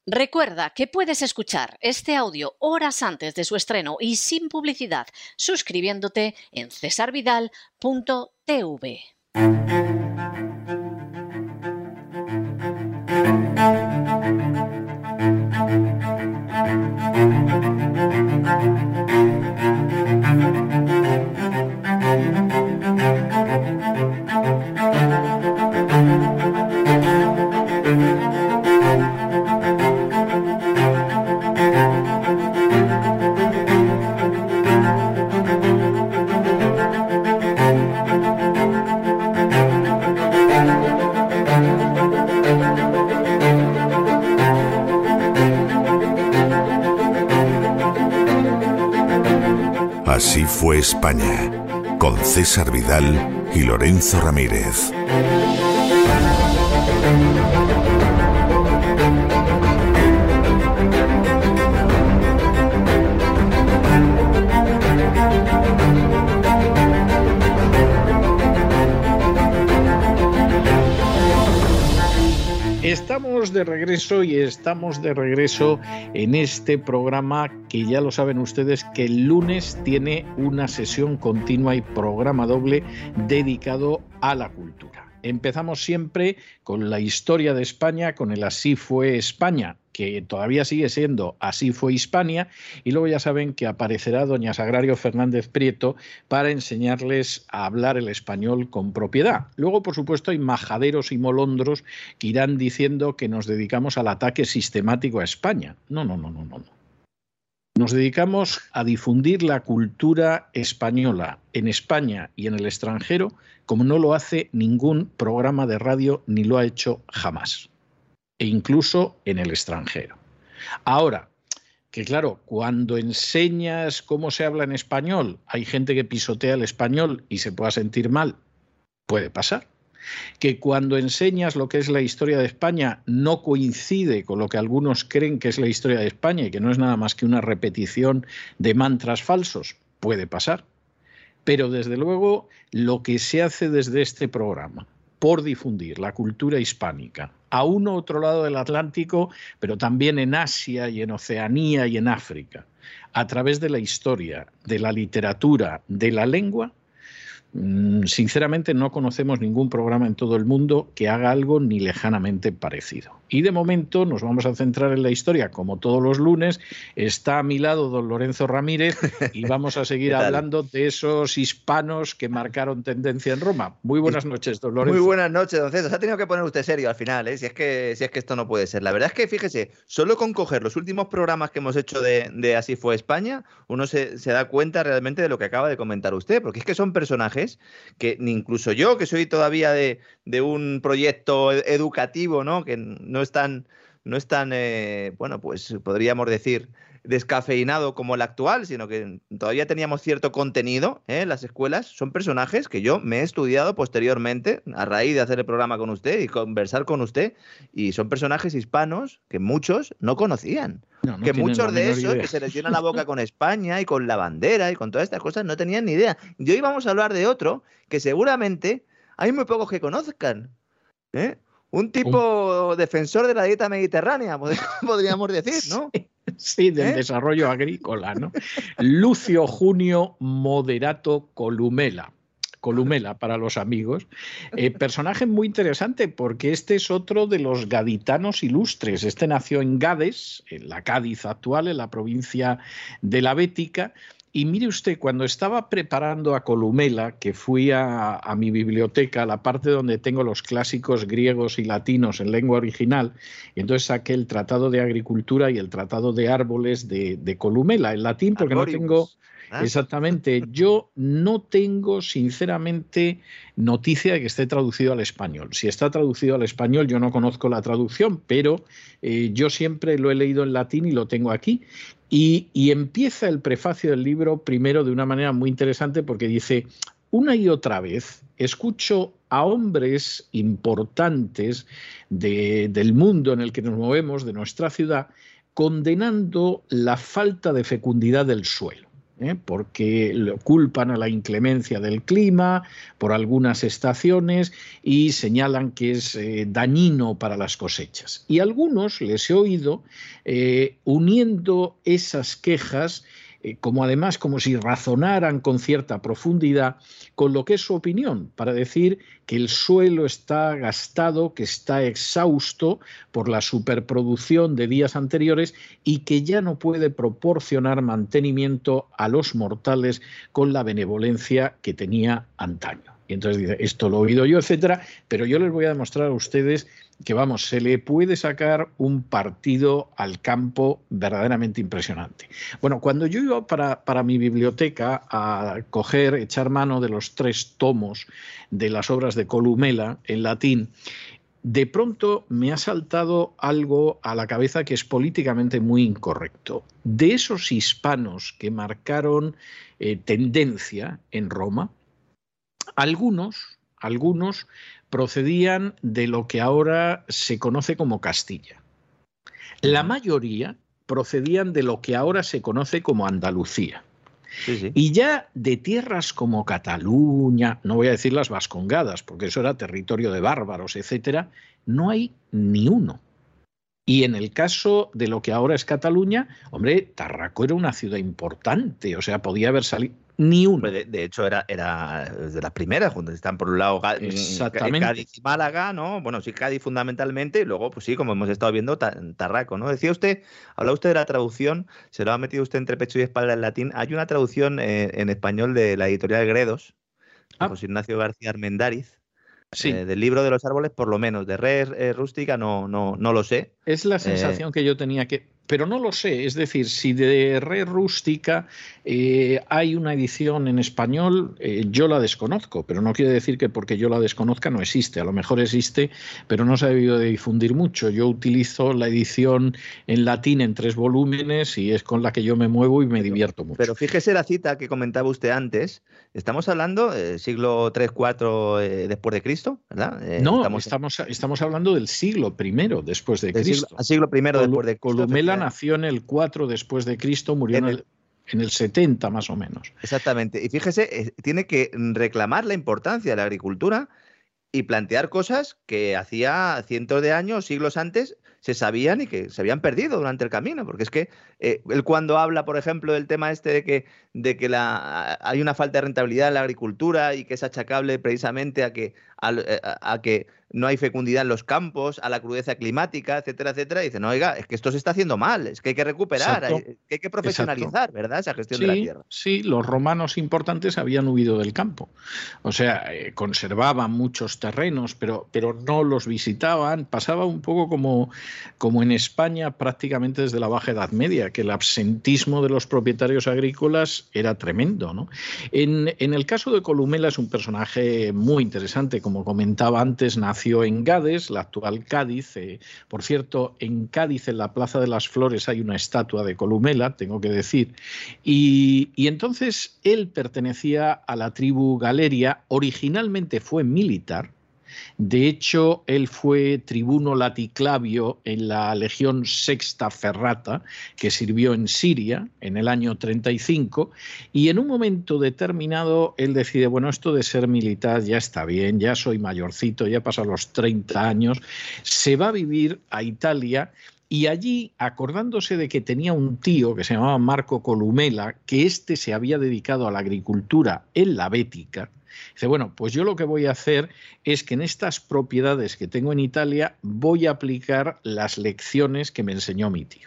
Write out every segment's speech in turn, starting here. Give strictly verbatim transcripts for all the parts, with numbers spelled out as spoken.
Recuerda que puedes escuchar este audio horas antes de su estreno y sin publicidad suscribiéndote en cesar vidal punto t v. Así fue España, con César Vidal y Lorenzo Ramírez. Estamos de regreso y estamos de regreso en este programa que ya lo saben ustedes que el lunes tiene una sesión continua y programa doble dedicado a la cultura. Empezamos siempre con la historia de España, con el Así fue España, que todavía sigue siendo Así fue Hispania, y luego ya saben que aparecerá doña Sagrario Fernández Prieto para enseñarles a hablar el español con propiedad. Luego, por supuesto, hay majaderos y molondros que irán diciendo que nos dedicamos al ataque sistemático a España. No, no, no, no, no. Nos dedicamos a difundir la cultura española en España y en el extranjero como no lo hace ningún programa de radio ni lo ha hecho jamás, e incluso en el extranjero. Ahora, que claro, cuando enseñas cómo se habla en español, hay gente que pisotea el español y se pueda sentir mal, puede pasar. Que cuando enseñas lo que es la historia de España no coincide con lo que algunos creen que es la historia de España y que no es nada más que una repetición de mantras falsos, puede pasar. Pero desde luego lo que se hace desde este programa por difundir la cultura hispánica a uno u otro lado del Atlántico, pero también en Asia y en Oceanía y en África, a través de la historia, de la literatura, de la lengua, sinceramente no conocemos ningún programa en todo el mundo que haga algo ni lejanamente parecido. Y de momento nos vamos a centrar en la historia, como todos los lunes. Está a mi lado don Lorenzo Ramírez y vamos a seguir hablando de esos hispanos que marcaron tendencia en Roma. Muy buenas noches, don Lorenzo. Muy buenas noches, don César. Se ha tenido que poner usted serio al final, ¿eh? Si es que, si es que esto no puede ser. La verdad es que, fíjese, solo con coger los últimos programas que hemos hecho de, de Así fue España, uno se, se da cuenta realmente de lo que acaba de comentar usted, porque es que son personajes que ni incluso yo, que soy todavía de, de un proyecto educativo, ¿no? Que no es tan, no es tan eh, bueno, pues podríamos decir descafeinado como el actual, sino que todavía teníamos cierto contenido ¿eh? en las escuelas. Son personajes que yo me he estudiado posteriormente a raíz de hacer el programa con usted y conversar con usted, y son personajes hispanos que muchos no conocían. No, no que muchos de esos idea. que se les llena la boca con España y con la bandera y con todas estas cosas no tenían ni idea. Y hoy vamos a hablar de otro que seguramente hay muy pocos que conozcan, ¿eh? Un tipo un... defensor de la dieta mediterránea, podríamos decir, ¿no? Sí, del ¿Eh? desarrollo agrícola, ¿no? Lucio Junio Moderato Columela. Columela para los amigos. Eh, personaje muy interesante porque este es otro de los gaditanos ilustres. Este nació en Gades, en la Cádiz actual, en la provincia de la Bética. Y mire usted, cuando estaba preparando a Columela, que fui a, a mi biblioteca, la parte donde tengo los clásicos griegos y latinos en lengua original, y entonces saqué el Tratado de Agricultura y el Tratado de Árboles de, de Columela, en latín, porque Arboribus. no tengo... Exactamente. Yo no tengo, sinceramente, noticia de que esté traducido al español. Si está traducido al español, yo no conozco la traducción, pero eh, yo siempre lo he leído en latín y lo tengo aquí. Y, y empieza el prefacio del libro primero de una manera muy interesante porque dice: una y otra vez escucho a hombres importantes de, del mundo en el que nos movemos, de nuestra ciudad, condenando la falta de fecundidad del suelo. ¿eh? Porque lo culpan a la inclemencia del clima por algunas estaciones y señalan que es eh, dañino para las cosechas. Y a algunos les he oído eh, uniendo esas quejas eh, como además como si razonaran con cierta profundidad con lo que es su opinión, para decir que el suelo está gastado, que está exhausto por la superproducción de días anteriores y que ya no puede proporcionar mantenimiento a los mortales con la benevolencia que tenía antaño. Y entonces dice, esto lo he oído yo, etcétera, pero yo les voy a demostrar a ustedes que, vamos, se le puede sacar un partido al campo verdaderamente impresionante. Bueno, cuando yo iba para, para mi biblioteca a coger, echar mano de los tres tomos de las obras de Columela en latín, de pronto me ha saltado algo a la cabeza que es políticamente muy incorrecto. De esos hispanos que marcaron eh, tendencia en Roma, algunos, algunos procedían de lo que ahora se conoce como Castilla. La mayoría procedían de lo que ahora se conoce como Andalucía. Sí, sí. Y ya de tierras como Cataluña, no voy a decir las Vascongadas, porque eso era territorio de bárbaros, etcétera, no hay ni uno. Y en el caso de lo que ahora es Cataluña, hombre, Tarraco era una ciudad importante, o sea, podía haber salido ni uno. De, de hecho, era, era de las primeras, juntas están por un lado Cádiz y Málaga, ¿no? Bueno, sí, Cádiz fundamentalmente, y luego, pues sí, como hemos estado viendo, Tarraco, ¿no? Decía usted, hablaba usted de la traducción, se lo ha metido usted entre pecho y espalda en latín. Hay una traducción eh, en español de la editorial Gredos, de ah. José Ignacio García Armendáriz. Sí. Eh, del libro de los árboles, por lo menos. De Res eh, Rústica no, no, no lo sé. Es la sensación eh, que yo tenía que... Pero no lo sé, es decir, si de Res Rústica eh, hay una edición en español, eh, yo la desconozco, pero no quiere decir que porque yo la desconozca no existe. A lo mejor existe, pero no se ha debido de difundir mucho. Yo utilizo la edición en latín en tres volúmenes y es con la que yo me muevo y me divierto mucho. Pero fíjese la cita que comentaba usted antes. Estamos hablando del siglo tres, cuatro eh, después de Cristo, ¿verdad? Eh, no, estamos, estamos, estamos hablando del siglo primero después de Cristo. Siglo, siglo primero Col después de Cristo. Columela nació en el cuatro después de Cristo, murió en el, en el setenta más o menos. Exactamente. Y fíjese, tiene que reclamar la importancia de la agricultura y plantear cosas que hacía cientos de años, siglos antes, se sabían y que se habían perdido durante el camino. Porque es que eh, él cuando habla, por ejemplo, del tema este de que, de que la, hay una falta de rentabilidad en la agricultura y que es achacable precisamente a que, a, a, a que no hay fecundidad en los campos, a la crudeza climática, etcétera, etcétera, y dicen, no, oiga, es que esto se está haciendo mal, es que hay que recuperar, hay, que hay que profesionalizar, exacto, ¿verdad? Esa gestión sí, de la tierra. Sí, los romanos importantes habían huido del campo. O sea, eh, conservaban muchos terrenos, pero, pero no los visitaban. Pasaba un poco como, como en España prácticamente desde la Baja Edad Media, que el absentismo de los propietarios agrícolas era tremendo, ¿no? En, en el caso de Columela es un personaje muy interesante, como comentaba antes, nació en Gades, la actual Cádiz. Eh, por cierto, en Cádiz, en la Plaza de las Flores, hay una estatua de Columela, tengo que decir. Y, y entonces él pertenecía a la tribu Galeria, originalmente fue militar. De hecho, él fue tribuno laticlavio en la Legión Sexta Ferrata, que sirvió en Siria en el año treinta y cinco, y en un momento determinado él decide, bueno, esto de ser militar ya está bien, ya soy mayorcito, ya pasan los treinta años, se va a vivir a Italia. Y allí, acordándose de que tenía un tío que se llamaba Marco Columela, que éste se había dedicado a la agricultura en la Bética, dice, bueno, pues yo lo que voy a hacer es que en estas propiedades que tengo en Italia voy a aplicar las lecciones que me enseñó mi tío.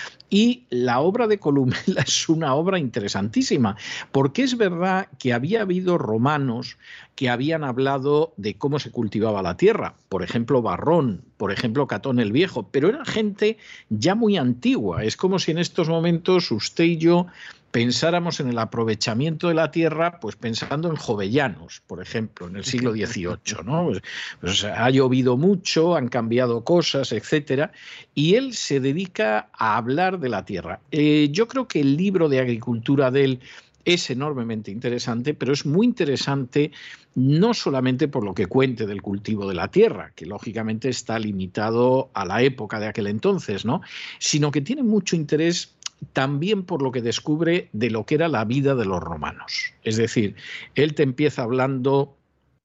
Y la obra de Columela es una obra interesantísima, porque es verdad que había habido romanos que habían hablado de cómo se cultivaba la tierra, por ejemplo Varrón, por ejemplo Catón el Viejo, pero era gente ya muy antigua. Es como si en estos momentos usted y yo pensáramos en el aprovechamiento de la tierra, pues pensando en Jovellanos, por ejemplo, en el siglo dieciocho, ¿no? Pues, pues ha llovido mucho, han cambiado cosas, etcétera, y él se dedica a hablar de la tierra. Eh, yo creo que el libro de agricultura de él es enormemente interesante, pero es muy interesante no solamente por lo que cuente del cultivo de la tierra, que lógicamente está limitado a la época de aquel entonces, ¿no? Sino que tiene mucho interés también por lo que descubre de lo que era la vida de los romanos. Es decir, él te empieza hablando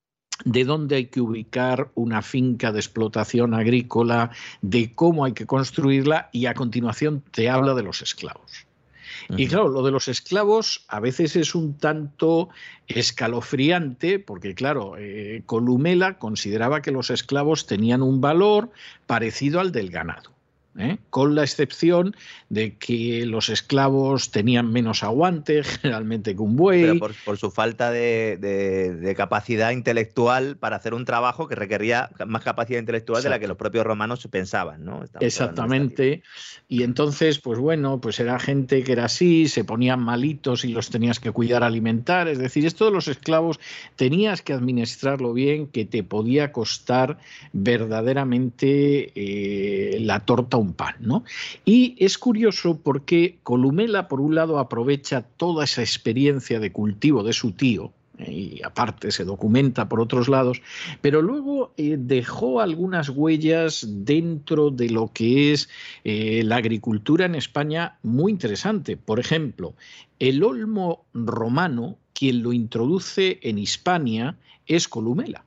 de dónde hay que ubicar una finca de explotación agrícola, de cómo hay que construirla, y a continuación te habla de los esclavos. Y claro, lo de los esclavos a veces es un tanto escalofriante porque, claro, eh, Columela consideraba que los esclavos tenían un valor parecido al del ganado. ¿Eh? Con la excepción de que los esclavos tenían menos aguante generalmente que un buey. Pero por, por su falta de, de, de capacidad intelectual para hacer un trabajo que requería más capacidad intelectual. Exacto. De la que los propios romanos pensaban, ¿no? Estamos Exactamente. Y entonces, pues bueno, pues era gente que era así, se ponían malitos y los tenías que cuidar, alimentar. Es decir, esto de los esclavos tenías que administrarlo bien, que te podía costar verdaderamente eh, la torta un pan, ¿no? Y es curioso porque Columela, por un lado, aprovecha toda esa experiencia de cultivo de su tío, eh, y aparte se documenta por otros lados, pero luego eh, dejó algunas huellas dentro de lo que es eh, la agricultura en España muy interesante. Por ejemplo, el olmo romano, quien lo introduce en Hispania, es Columela.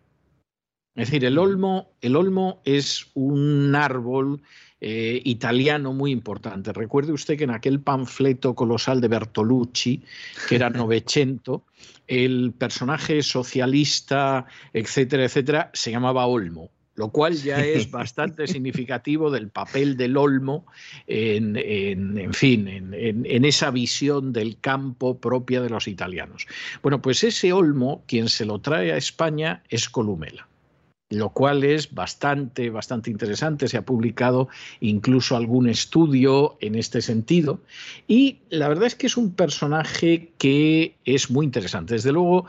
Es decir, el olmo, el olmo es un árbol Eh, italiano muy importante. Recuerde usted que en aquel panfleto colosal de Bertolucci, que era Novecento, el personaje socialista, etcétera, etcétera, se llamaba Olmo, lo cual ya es bastante significativo del papel del olmo en, en, en fin, en, en, en esa visión del campo propia de los italianos. Bueno, pues ese olmo, quien se lo trae a España es Columela, lo cual es bastante, bastante interesante. Se ha publicado incluso algún estudio en este sentido y la verdad es que es un personaje que es muy interesante. Desde luego,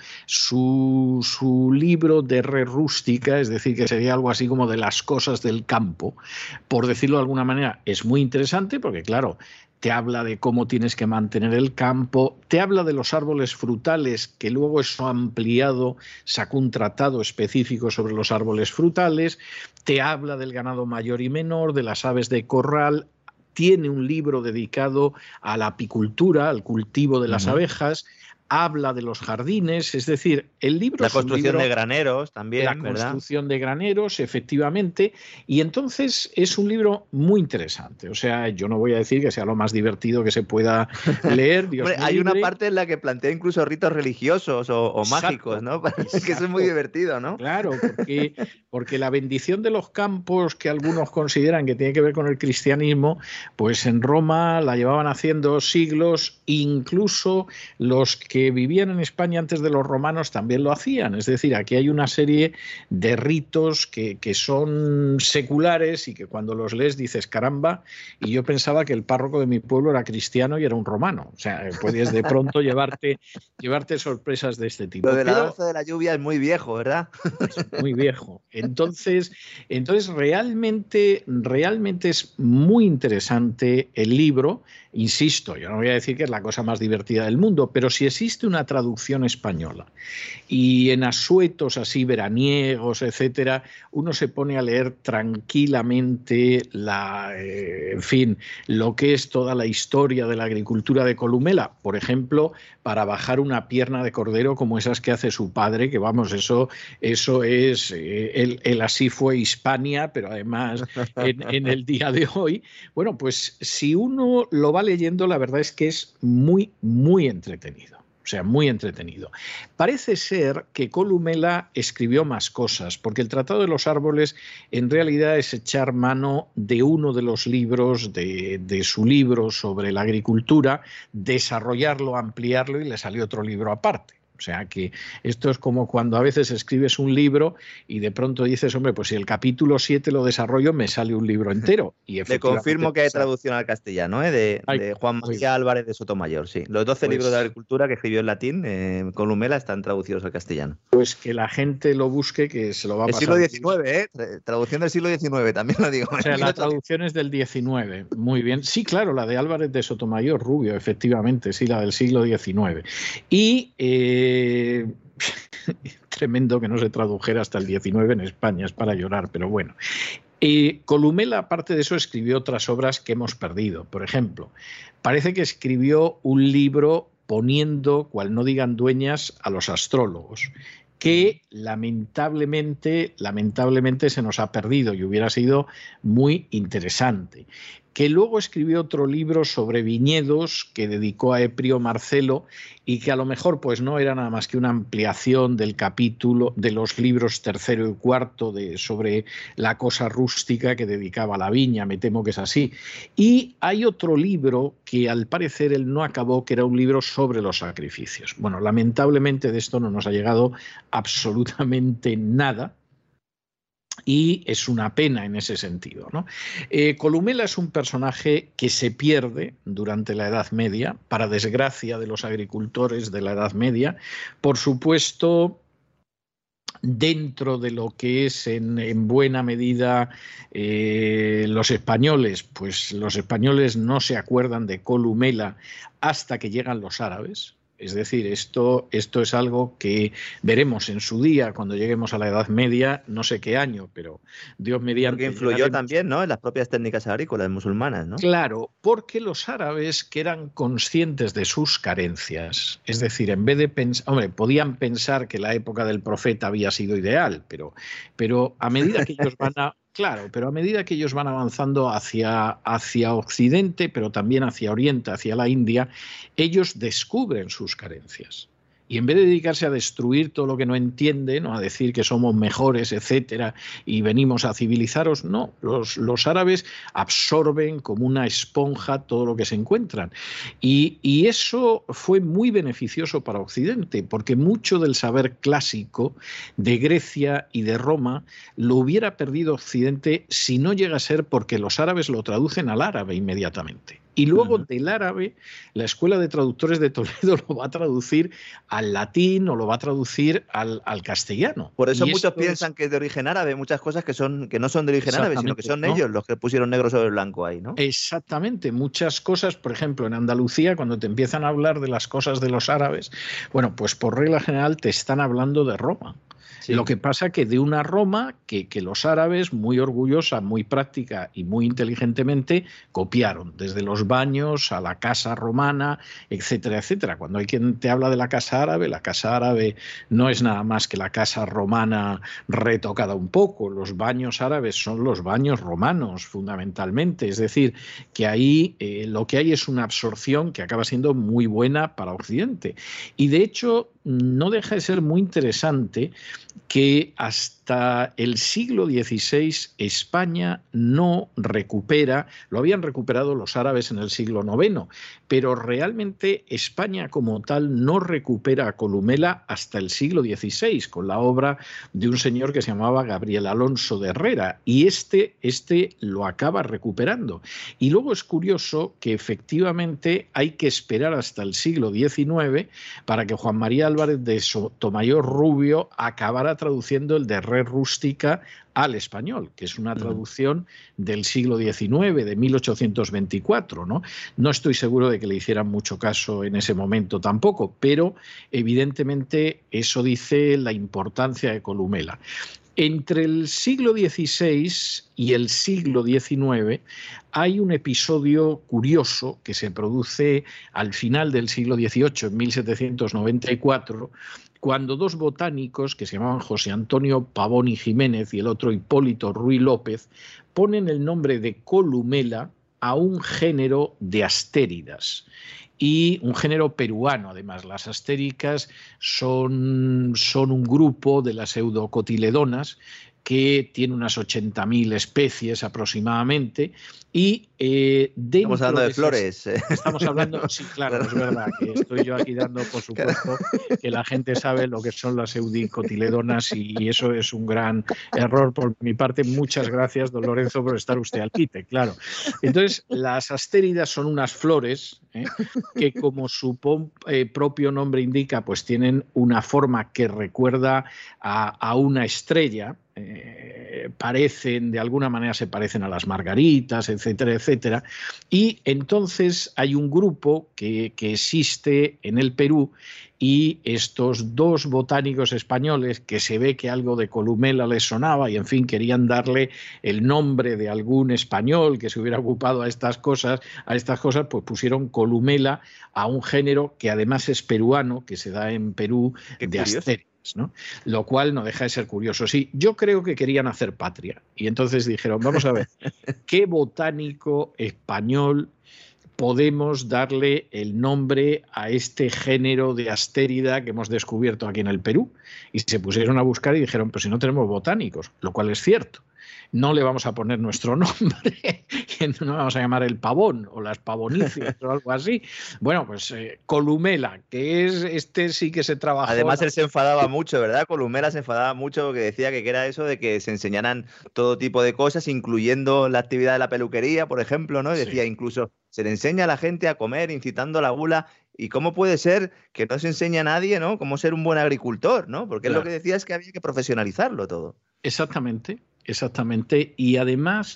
su, su libro de Re Rústica, es decir, que sería algo así como de las cosas del campo, por decirlo de alguna manera, es muy interesante porque, claro, te habla de cómo tienes que mantener el campo, te habla de los árboles frutales, que luego eso ampliado sacó un tratado específico sobre los árboles frutales, te habla del ganado mayor y menor, de las aves de corral, tiene un libro dedicado a la apicultura, al cultivo de las uh-huh. abejas, habla de los jardines, es decir, el libro... La es un construcción libro, de graneros también, La ¿verdad? construcción de graneros, efectivamente, y entonces es un libro muy interesante. O sea, yo no voy a decir que sea lo más divertido que se pueda leer, Dios Hombre, me hay libre. Una parte en la que plantea incluso ritos religiosos o, o mágicos, ¿no? Exacto. Que eso es muy divertido, ¿no? Claro, porque, porque la bendición de los campos, que algunos consideran que tiene que ver con el cristianismo, pues en Roma la llevaban haciendo siglos, incluso los que que vivían en España antes de los romanos también lo hacían. Es decir, aquí hay una serie de ritos que, que son seculares y que cuando los lees dices, caramba, y yo pensaba que el párroco de mi pueblo era cristiano y era un romano. O sea, puedes de pronto llevarte, llevarte sorpresas de este tipo. Lo de la Pero, danza de la lluvia es muy viejo, ¿verdad? Es muy viejo. Entonces, entonces realmente, realmente es muy interesante el libro. Insisto, yo no voy a decir que es la cosa más divertida del mundo, pero si existe una traducción española y en asuetos así veraniegos, etcétera, uno se pone a leer tranquilamente la, eh, en fin, lo que es toda la historia de la agricultura de Columela, por ejemplo, para bajar una pierna de cordero como esas que hace su padre, que vamos, eso, eso es, eh, él, él así fue Hispania, pero además en, en el día de hoy, bueno, pues si uno lo va leyendo, la verdad es que es muy, muy entretenido. O sea, muy entretenido. Parece ser que Columela escribió más cosas, porque el Tratado de los Árboles en realidad es echar mano de uno de los libros, de, de su libro sobre la agricultura, desarrollarlo, ampliarlo y le salió otro libro aparte. O sea que esto es como cuando a veces escribes un libro y de pronto dices, hombre, pues si el capítulo siete lo desarrollo, me sale un libro entero. Y le confirmo que hay traducción al castellano, ¿eh? de, hay, de Juan María Álvarez de Sotomayor. Sí. Los doce pues, libros de agricultura que escribió en latín, eh, Columela, están traducidos al castellano. Pues que la gente lo busque, que se lo va a el pasar. siglo diecinueve, ¿eh? Traducción del siglo diecinueve, también lo digo. O sea, la traducción es del diecinueve. Muy bien. Sí, claro, la de Álvarez de Sotomayor, Rubio, efectivamente, sí, la del siglo diecinueve. Y... Eh, Eh, tremendo que no se tradujera hasta el diecinueve en España, es para llorar, pero bueno. Eh, Columela, aparte de eso, escribió otras obras que hemos perdido. Por ejemplo, parece que escribió un libro poniendo, cual no digan dueñas, a los astrólogos, que lamentablemente, lamentablemente se nos ha perdido y hubiera sido muy interesante. Que luego escribió otro libro sobre viñedos que dedicó a Eprio Marcelo y que a lo mejor pues no era nada más que una ampliación del capítulo de los libros tercero y cuarto de, sobre la cosa rústica que dedicaba a la viña, me temo que es así. Y hay otro libro que al parecer él no acabó, que era un libro sobre los sacrificios. Bueno, lamentablemente de esto no nos ha llegado absolutamente nada. Y es una pena en ese sentido, ¿no? Eh, Columela es un personaje que se pierde durante la Edad Media, para desgracia de los agricultores de la Edad Media. Por supuesto, dentro de lo que es en, en buena medida eh, los españoles, pues los españoles no se acuerdan de Columela hasta que llegan los árabes. Es decir, esto, esto es algo que veremos en su día cuando lleguemos a la Edad Media, no sé qué año, pero Dios mediante. Porque influyó llegaremos... también, ¿no?, en las propias técnicas agrícolas musulmanas, ¿no? Claro, porque los árabes, que eran conscientes de sus carencias, es decir, en vez de pensar, hombre, podían pensar que la época del profeta había sido ideal, pero, pero a medida que ellos van a Claro, pero a medida que ellos van avanzando hacia, hacia Occidente, pero también hacia Oriente, hacia la India, ellos descubren sus carencias. Y en vez de dedicarse a destruir todo lo que no entienden, ¿no?, a decir que somos mejores, etcétera, y venimos a civilizaros, no, los, los árabes absorben como una esponja todo lo que se encuentran. Y, y eso fue muy beneficioso para Occidente, porque mucho del saber clásico de Grecia y de Roma lo hubiera perdido Occidente si no llega a ser porque los árabes lo traducen al árabe inmediatamente. Y luego uh-huh. del árabe, la Escuela de Traductores de Toledo lo va a traducir al latín o lo va a traducir al, al castellano. Por eso y muchos piensan es... que es de origen árabe, muchas cosas que, son, que no son de origen árabe, sino que son ¿no? ellos los que pusieron negro sobre blanco ahí, ¿no? Exactamente, muchas cosas, por ejemplo, en Andalucía, cuando te empiezan a hablar de las cosas de los árabes, bueno, pues por regla general te están hablando de Roma. Sí. Lo que pasa que de una Roma que, que los árabes, muy orgullosa, muy práctica y muy inteligentemente, copiaron, desde los baños a la casa romana, etcétera, etcétera. Cuando hay quien te habla de la casa árabe, la casa árabe no es nada más que la casa romana retocada un poco. Los baños árabes son los baños romanos, fundamentalmente. Es decir, que ahí eh, lo que hay es una absorción que acaba siendo muy buena para Occidente. Y de hecho, no deja de ser muy interesante que hasta el siglo dieciséis España no recupera, lo habían recuperado los árabes en el siglo noveno, pero realmente España como tal no recupera a Columela hasta el siglo dieciséis, con la obra de un señor que se llamaba Gabriel Alonso de Herrera, y este, este lo acaba recuperando. Y luego es curioso que efectivamente hay que esperar hasta el siglo diecinueve para que Juan María Álvarez de Sotomayor Rubio acabara traduciendo el de Res Rústica al español, que es una traducción del siglo diecinueve, de mil ochocientos veinticuatro, ¿no? No estoy seguro de que le hicieran mucho caso en ese momento tampoco, pero evidentemente eso dice la importancia de Columela. Entre el siglo dieciséis y el siglo diecinueve hay un episodio curioso que se produce al final del siglo dieciocho, en mil setecientos noventa y cuatro, cuando dos botánicos que se llamaban José Antonio Pavón y Jiménez y el otro Hipólito Ruy López ponen el nombre de Columela a un género de astéridas. Y un género peruano, además. Las astéricas son, son un grupo de las eudocotiledonas que tiene unas ochenta mil especies aproximadamente. Y eh, dentro estamos hablando de, de flores. Esas, estamos hablando, sí, claro, es verdad, que estoy yo aquí dando, por supuesto, que la gente sabe lo que son las eudicotiledonas y, y eso es un gran error por mi parte. Muchas gracias, don Lorenzo, por estar usted al quite, claro. Entonces, las astéridas son unas flores ¿eh? que, como su eh, propio nombre indica, pues tienen una forma que recuerda a, a una estrella. Eh, eh, parecen, de alguna manera se parecen a las margaritas, etcétera, etcétera. Y entonces hay un grupo que, que existe en el Perú, y estos dos botánicos españoles, que se ve que algo de columela les sonaba y en fin querían darle el nombre de algún español que se hubiera ocupado a estas cosas, a estas cosas, pues pusieron columela a un género que además es peruano, que se da en Perú, Qué de curioso. asterias, ¿no? Lo cual no deja de ser curioso. Sí, yo creo que querían hacer patria y entonces dijeron, vamos a ver, ¿qué botánico español podemos darle el nombre a este género de astérida que hemos descubierto aquí en el Perú? Y se pusieron a buscar y dijeron, pues si no tenemos botánicos, lo cual es cierto. No le vamos a poner nuestro nombre, no vamos a llamar el pavón o las pavonicias o algo así. Bueno, pues eh, columela, que es este sí que se trabajó. Además, él se enfadaba mucho, ¿verdad? Columela se enfadaba mucho porque decía que era eso de que se enseñaran todo tipo de cosas, incluyendo la actividad de la peluquería, por ejemplo, ¿no? Y decía, sí, incluso se le enseña a la gente a comer, incitando a la gula. ¿Y cómo puede ser que no se enseñe a nadie, ¿no? Cómo ser un buen agricultor, ¿no? Porque claro, él lo que decía es que había que profesionalizarlo todo. Exactamente. Exactamente, y además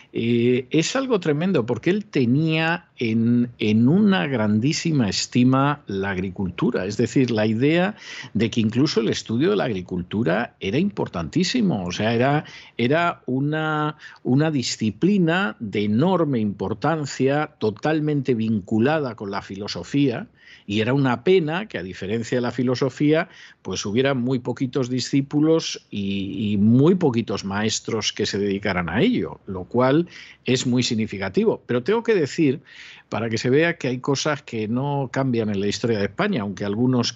eh, es algo tremendo porque él tenía en, en una grandísima estima la agricultura, es decir, la idea de que incluso el estudio de la agricultura era importantísimo, o sea, era, era una, una disciplina de enorme importancia, totalmente vinculada con la filosofía. Y era una pena que, a diferencia de la filosofía, pues hubiera muy poquitos discípulos y, y muy poquitos maestros que se dedicaran a ello, lo cual es muy significativo. Pero tengo que decir, para que se vea que hay cosas que no cambian en la historia de España, aunque algunos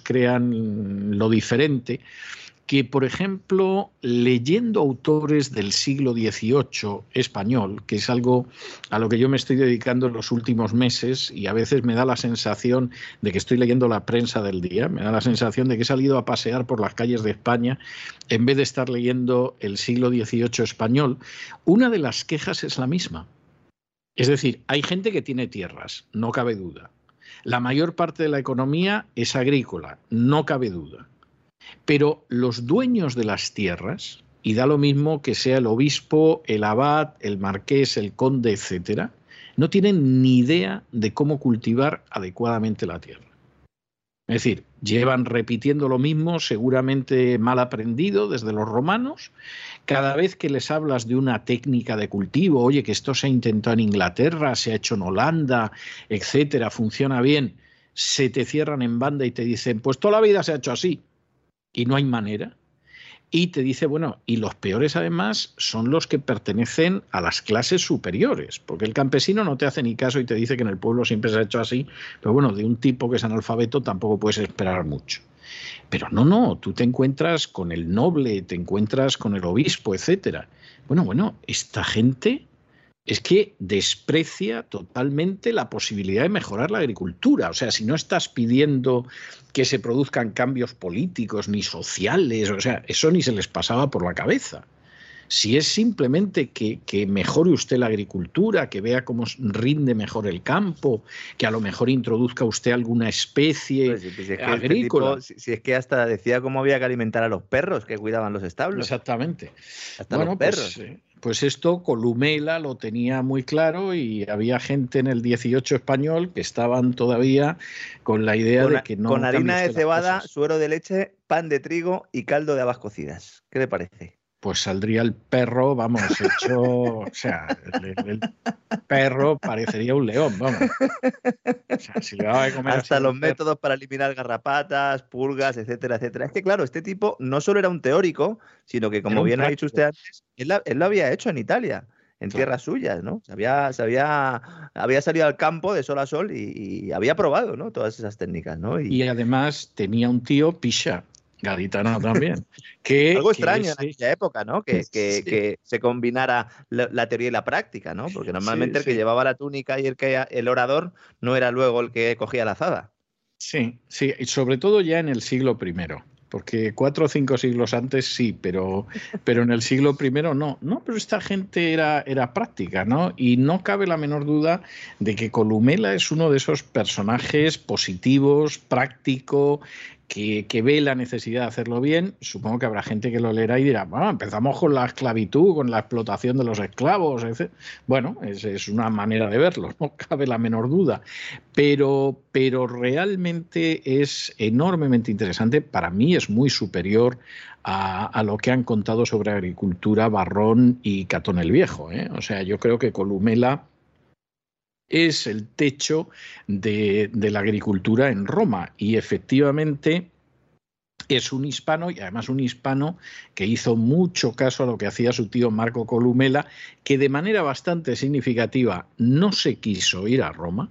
crean lo diferente, que, por ejemplo, leyendo autores del siglo dieciocho español, que es algo a lo que yo me estoy dedicando en los últimos meses, y a veces me da la sensación de que estoy leyendo la prensa del día, me da la sensación de que he salido a pasear por las calles de España en vez de estar leyendo el siglo dieciocho español, una de las quejas es la misma. Es decir, hay gente que tiene tierras, no cabe duda. La mayor parte de la economía es agrícola, no cabe duda. Pero los dueños de las tierras, y da lo mismo que sea el obispo, el abad, el marqués, el conde, etcétera, no tienen ni idea de cómo cultivar adecuadamente la tierra. Es decir, llevan repitiendo lo mismo, seguramente mal aprendido desde los romanos. Cada vez que les hablas de una técnica de cultivo, oye, que esto se ha intentado en Inglaterra, se ha hecho en Holanda, etcétera, funciona bien, se te cierran en banda y te dicen, pues toda la vida se ha hecho así. Y no hay manera. Y te dice, bueno, y los peores además son los que pertenecen a las clases superiores, porque el campesino no te hace ni caso y te dice que en el pueblo siempre se ha hecho así, pero bueno, de un tipo que es analfabeto tampoco puedes esperar mucho. Pero no, no, tú te encuentras con el noble, te encuentras con el obispo, etcétera. Bueno, bueno, esta gente es que desprecia totalmente la posibilidad de mejorar la agricultura. O sea, si no estás pidiendo que se produzcan cambios políticos ni sociales, o sea, eso ni se les pasaba por la cabeza. Si es simplemente que, que mejore usted la agricultura, que vea cómo rinde mejor el campo, que a lo mejor introduzca usted alguna especie pues, si es que agrícola. Este tipo, si, si es que hasta decía cómo había que alimentar a los perros que cuidaban los establos. Exactamente. Hasta bueno, los perros. Pues, eh, Pues esto Columela lo tenía muy claro y había gente en el dieciocho español que estaban todavía con la idea con, de que no... Con harina de cebada, suero de leche, pan de trigo y caldo de habas cocidas. ¿Qué le parece? Pues saldría el perro, vamos, hecho... O sea, el, el perro parecería un león, vamos. O sea, si le daba de comer hasta los métodos perro. Para eliminar garrapatas, pulgas, etcétera, etcétera. Es que claro, este tipo no solo era un teórico, sino que, como bien práctico. Ha dicho usted antes, él, él lo había hecho en Italia, en claro. tierras suyas, ¿no? Se había, se había, había salido al campo de sol a sol y, y había probado, ¿no? Todas esas técnicas, ¿no? Y, y además tenía un tío picha, gaditano también. Que, Algo que extraño ese... en aquella época, ¿no? Que, que, sí. que se combinara la, la teoría y la práctica, ¿no? Porque normalmente sí, el que sí. llevaba la túnica y el que el orador no era luego el que cogía la azada. Sí, sí, y sobre todo ya en el siglo primero. Porque cuatro o cinco siglos antes sí, pero, pero en el siglo primero no. No, pero esta gente era, era práctica, ¿no? Y no cabe la menor duda de que Columela es uno de esos personajes positivos, práctico, que, que ve la necesidad de hacerlo bien. Supongo que habrá gente que lo leerá y dirá, bueno, empezamos con la esclavitud, con la explotación de los esclavos, etcétera. Bueno, es, es una manera de verlo, no cabe la menor duda, pero, pero realmente es enormemente interesante. Para mí es muy superior a, a lo que han contado sobre agricultura Varrón y Catón el Viejo, ¿eh? O sea, yo creo que Columela es el techo de, de la agricultura en Roma, y efectivamente es un hispano, y además un hispano que hizo mucho caso a lo que hacía su tío Marco Columela, que de manera bastante significativa no se quiso ir a Roma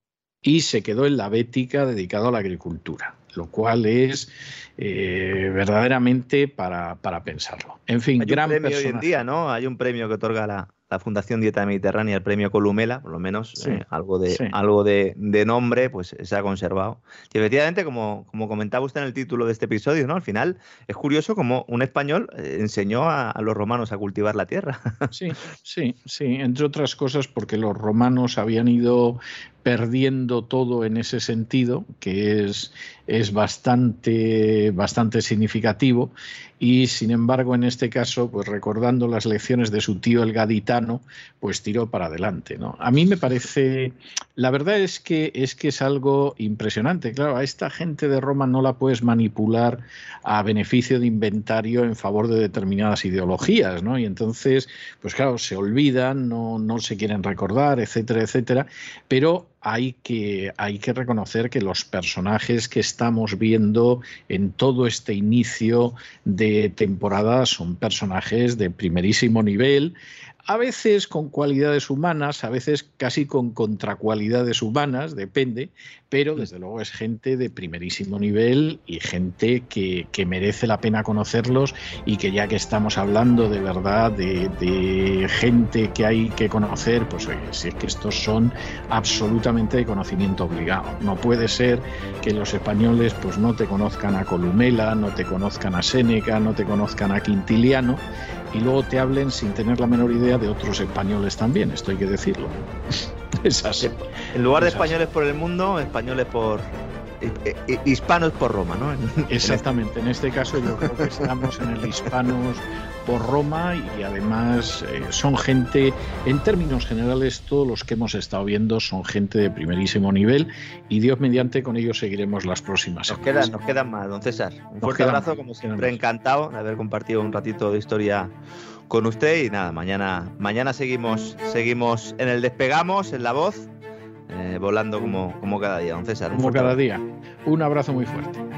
y se quedó en la Bética dedicado a la agricultura, lo cual es eh, verdaderamente para, para pensarlo. En fin, hay gran un premio personaje. hoy en día, ¿no? Hay un premio que otorga la, la Fundación Dieta Mediterránea, el premio Columela, por lo menos Sí, eh, algo de sí. algo de, de nombre, pues se ha conservado. Y efectivamente, como, como comentaba usted en el título de este episodio, ¿no? Al final es curioso cómo un español eh, enseñó a, a los romanos a cultivar la tierra. Sí, sí, sí, entre otras cosas porque los romanos habían ido perdiendo todo en ese sentido, que es, es bastante, bastante significativo, y sin embargo en este caso, pues recordando las lecciones de su tío el gaditano, pues tiró para adelante, ¿no? A mí me parece, la verdad es que es que es algo impresionante. Claro, a esta gente de Roma no la puedes manipular a beneficio de inventario en favor de determinadas ideologías, ¿no? Y entonces, pues claro, se olvidan, no, no se quieren recordar, etcétera, etcétera, pero hay que, hay que reconocer que los personajes que estamos viendo en todo este inicio de temporada son personajes de primerísimo nivel, a veces con cualidades humanas, a veces casi con contracualidades humanas, depende, pero desde luego es gente de primerísimo nivel y gente que, que merece la pena conocerlos, y que ya que estamos hablando de verdad de, de gente que hay que conocer, pues oye, si es que estos son absolutamente de conocimiento obligado. No puede ser que los españoles pues no te conozcan a Columela, no te conozcan a Séneca, no te conozcan a Quintiliano, y luego te hablen sin tener la menor idea de otros españoles también, esto hay que decirlo. Es así. En lugar de es españoles así. por el mundo, españoles por... hispanos por Roma, ¿no? Exactamente, en este caso yo creo que estamos en el hispanos por Roma, y además eh, son gente, en términos generales, todos los que hemos estado viendo son gente de primerísimo nivel, y Dios mediante con ellos seguiremos las próximas Nos semanas. quedan, nos quedan más, don César. Un Nos fuerte quedan abrazo, más, como nos siempre, quedan más. encantado de haber compartido un ratito de historia con usted, y nada, mañana, mañana seguimos, seguimos en el Despegamos, en La Voz, eh, volando como, como cada día, don César. Un Como fuerte cada abrazo. día. Un abrazo muy fuerte.